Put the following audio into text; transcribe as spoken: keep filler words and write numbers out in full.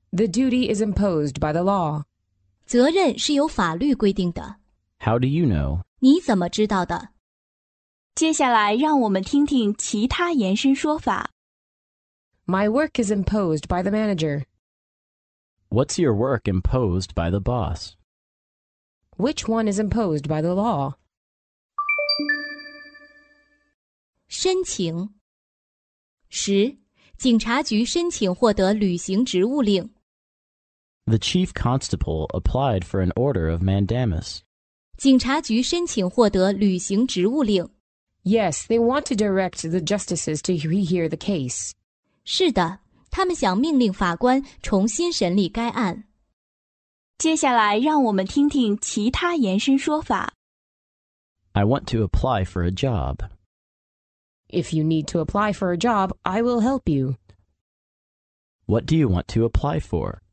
The duty is imposed by the law. 责任是由法律规定的。 How do you know? 你怎么知道的？ 接下来让我们听听其他延伸说法。 My work is imposed by the manager. What's your work imposed by the boss? Which one is imposed by the law? 申请。十、警察局申请获得履行职务令。 The chief constable applied for an order of mandamus. 警察局申请获得履行职务令。 Yes, they want to direct the justices to rehear the case. 是的，他们想命令法官重新审理该案。 接下来让我们听听其他延伸说法。 I want to apply for a job. If you need to apply for a job, I will help you. What do you want to apply for?